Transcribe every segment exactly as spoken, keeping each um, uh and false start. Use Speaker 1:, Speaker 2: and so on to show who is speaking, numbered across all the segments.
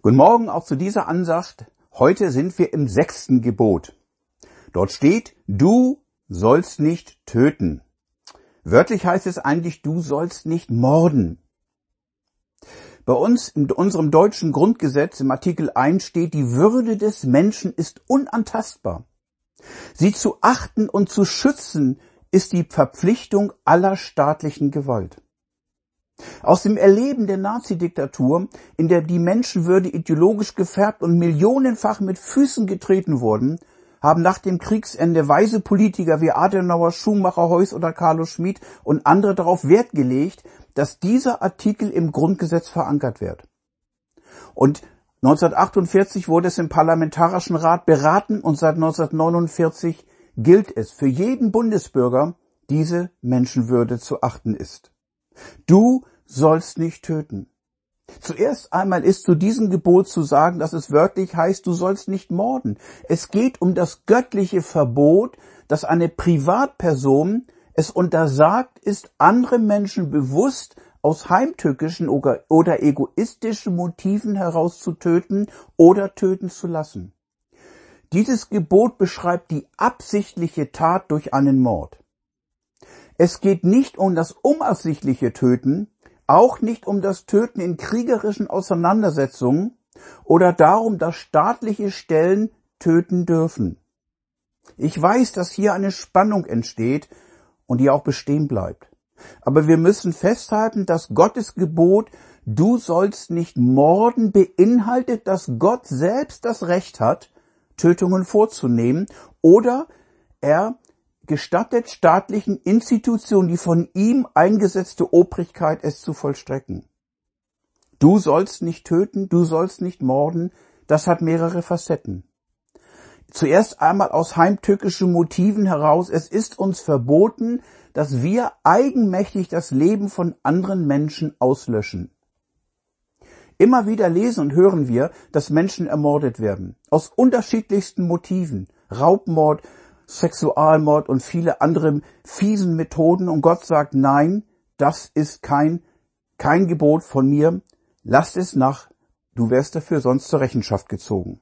Speaker 1: Guten Morgen auch zu dieser Andacht. Heute sind wir im sechsten Gebot. Dort steht, du sollst nicht töten. Wörtlich heißt es eigentlich, du sollst nicht morden. Bei uns in unserem deutschen Grundgesetz im Artikel eins steht, die Würde des Menschen ist unantastbar. Sie zu achten und zu schützen ist die Verpflichtung aller staatlichen Gewalt. Aus dem Erleben der Nazidiktatur, in der die Menschenwürde ideologisch gefärbt und millionenfach mit Füßen getreten wurden, haben nach dem Kriegsende weise Politiker wie Adenauer, Schumacher, Heuss oder Carlo Schmid und andere darauf Wert gelegt, dass dieser Artikel im Grundgesetz verankert wird. Und neunzehnhundertachtundvierzig wurde es im Parlamentarischen Rat beraten und seit neunzehnhundertneunundvierzig gilt es für jeden Bundesbürger, diese Menschenwürde zu achten ist. Du sollst nicht töten. Zuerst einmal ist zu diesem Gebot zu sagen, dass es wörtlich heißt, du sollst nicht morden. Es geht um das göttliche Verbot, dass eine Privatperson es untersagt ist, andere Menschen bewusst aus heimtückischen oder egoistischen Motiven heraus zu töten oder töten zu lassen. Dieses Gebot beschreibt die absichtliche Tat durch einen Mord. Es geht nicht um das unabsichtliche Töten, auch nicht um das Töten in kriegerischen Auseinandersetzungen oder darum, dass staatliche Stellen töten dürfen. Ich weiß, dass hier eine Spannung entsteht und die auch bestehen bleibt. Aber wir müssen festhalten, dass Gottes Gebot, du sollst nicht morden, beinhaltet, dass Gott selbst das Recht hat, Tötungen vorzunehmen, oder er gestattet staatlichen Institutionen die von ihm eingesetzte Obrigkeit, es zu vollstrecken. Du sollst nicht töten, du sollst nicht morden, das hat mehrere Facetten. Zuerst einmal aus heimtückischen Motiven heraus, es ist uns verboten, dass wir eigenmächtig das Leben von anderen Menschen auslöschen. Immer wieder lesen und hören wir, dass Menschen ermordet werden, aus unterschiedlichsten Motiven, Raubmord, Sexualmord und viele andere fiesen Methoden, und Gott sagt, nein, das ist kein, kein Gebot von mir, lasst es nach, du wärst dafür sonst zur Rechenschaft gezogen.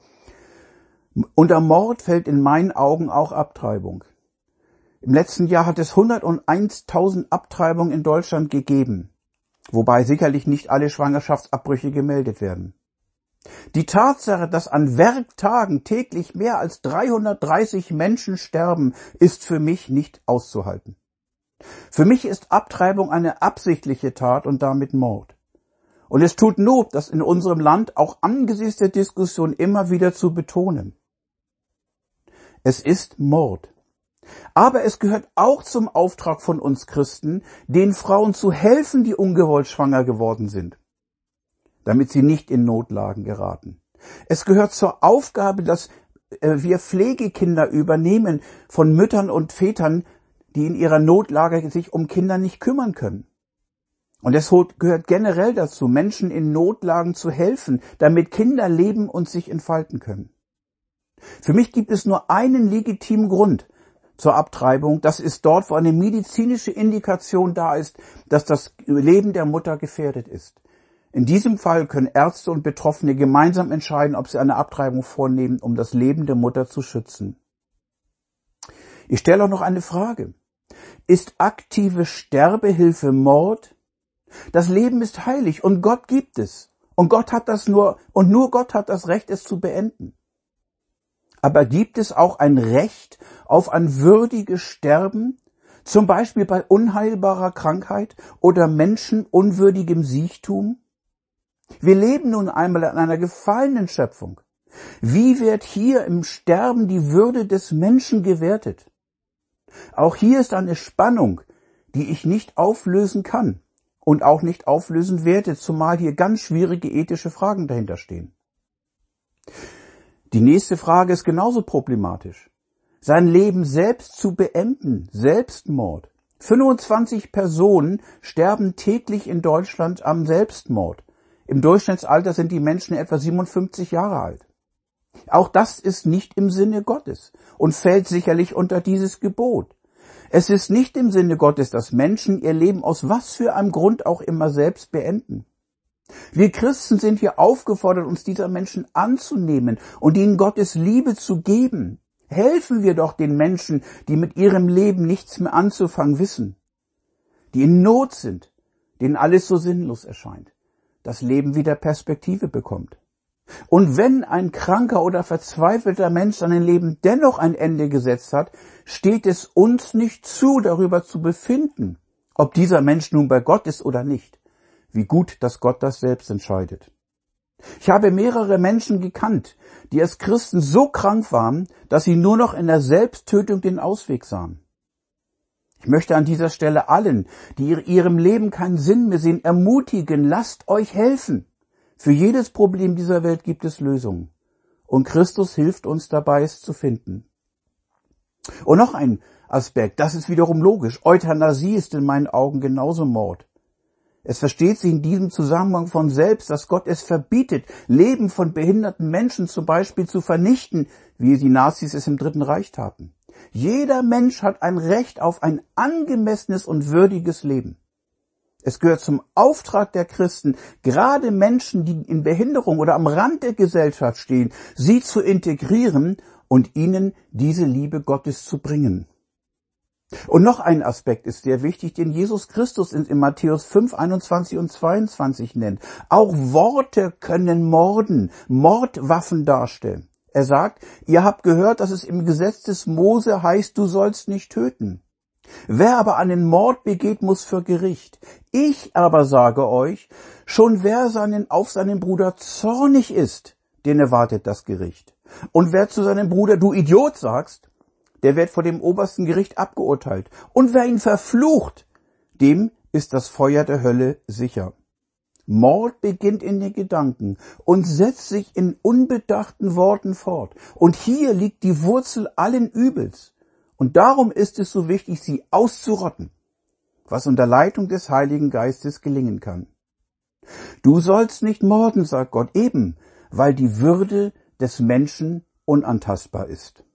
Speaker 1: Unter Mord fällt in meinen Augen auch Abtreibung. Im letzten Jahr hat es hundertuneintausend Abtreibungen in Deutschland gegeben, wobei sicherlich nicht alle Schwangerschaftsabbrüche gemeldet werden. Die Tatsache, dass an Werktagen täglich mehr als dreihundertdreißig Menschen sterben, ist für mich nicht auszuhalten. Für mich ist Abtreibung eine absichtliche Tat und damit Mord. Und es tut Not, das in unserem Land auch angesichts der Diskussion immer wieder zu betonen. Es ist Mord. Aber es gehört auch zum Auftrag von uns Christen, den Frauen zu helfen, die ungewollt schwanger geworden sind, damit sie nicht in Notlagen geraten. Es gehört zur Aufgabe, dass wir Pflegekinder übernehmen von Müttern und Vätern, die in ihrer Notlage sich um Kinder nicht kümmern können. Und es gehört generell dazu, Menschen in Notlagen zu helfen, damit Kinder leben und sich entfalten können. Für mich gibt es nur einen legitimen Grund zur Abtreibung. Das ist dort, wo eine medizinische Indikation da ist, dass das Leben der Mutter gefährdet ist. In diesem Fall können Ärzte und Betroffene gemeinsam entscheiden, ob sie eine Abtreibung vornehmen, um das Leben der Mutter zu schützen. Ich stelle auch noch eine Frage. Ist aktive Sterbehilfe Mord? Das Leben ist heilig und Gott gibt es. Und Gott hat das nur, und nur Gott hat das Recht, es zu beenden. Aber gibt es auch ein Recht auf ein würdiges Sterben? Zum Beispiel bei unheilbarer Krankheit oder menschenunwürdigem Siechtum? Wir leben nun einmal in einer gefallenen Schöpfung. Wie wird hier im Sterben die Würde des Menschen gewertet? Auch hier ist eine Spannung, die ich nicht auflösen kann und auch nicht auflösen werde, zumal hier ganz schwierige ethische Fragen dahinter stehen. Die nächste Frage ist genauso problematisch. Sein Leben selbst zu beenden, Selbstmord. fünfundzwanzig Personen sterben täglich in Deutschland am Selbstmord. Im Durchschnittsalter sind die Menschen etwa siebenundfünfzig Jahre alt. Auch das ist nicht im Sinne Gottes und fällt sicherlich unter dieses Gebot. Es ist nicht im Sinne Gottes, dass Menschen ihr Leben aus was für einem Grund auch immer selbst beenden. Wir Christen sind hier aufgefordert, uns dieser Menschen anzunehmen und ihnen Gottes Liebe zu geben. Helfen wir doch den Menschen, die mit ihrem Leben nichts mehr anzufangen wissen, die in Not sind, denen alles so sinnlos erscheint, das Leben wieder Perspektive bekommt. Und wenn ein kranker oder verzweifelter Mensch seinem Leben dennoch ein Ende gesetzt hat, steht es uns nicht zu, darüber zu befinden, ob dieser Mensch nun bei Gott ist oder nicht. Wie gut, dass Gott das selbst entscheidet. Ich habe mehrere Menschen gekannt, die als Christen so krank waren, dass sie nur noch in der Selbsttötung den Ausweg sahen. Ich möchte an dieser Stelle allen, die in ihrem Leben keinen Sinn mehr sehen, ermutigen, lasst euch helfen. Für jedes Problem dieser Welt gibt es Lösungen. Und Christus hilft uns dabei, es zu finden. Und noch ein Aspekt, das ist wiederum logisch. Euthanasie ist in meinen Augen genauso Mord. Es versteht sich in diesem Zusammenhang von selbst, dass Gott es verbietet, Leben von behinderten Menschen zum Beispiel zu vernichten, wie die Nazis es im Dritten Reich taten. Jeder Mensch hat ein Recht auf ein angemessenes und würdiges Leben. Es gehört zum Auftrag der Christen, gerade Menschen, die in Behinderung oder am Rand der Gesellschaft stehen, sie zu integrieren und ihnen diese Liebe Gottes zu bringen. Und noch ein Aspekt ist sehr wichtig, den Jesus Christus in, in Matthäus fünf, einundzwanzig und zweiundzwanzig nennt. Auch Worte können morden, Mordwaffen darstellen. Er sagt, ihr habt gehört, dass es im Gesetz des Mose heißt, du sollst nicht töten. Wer aber einen Mord begeht, muss vor Gericht. Ich aber sage euch, schon wer seinen, auf seinen Bruder zornig ist, den erwartet das Gericht. Und wer zu seinem Bruder, du Idiot, sagst, der wird vor dem obersten Gericht abgeurteilt. Und wer ihn verflucht, dem ist das Feuer der Hölle sicher. Mord beginnt in den Gedanken und setzt sich in unbedachten Worten fort. Und hier liegt die Wurzel allen Übels. Und darum ist es so wichtig, sie auszurotten, was unter Leitung des Heiligen Geistes gelingen kann. Du sollst nicht morden, sagt Gott, eben, weil die Würde des Menschen unantastbar ist.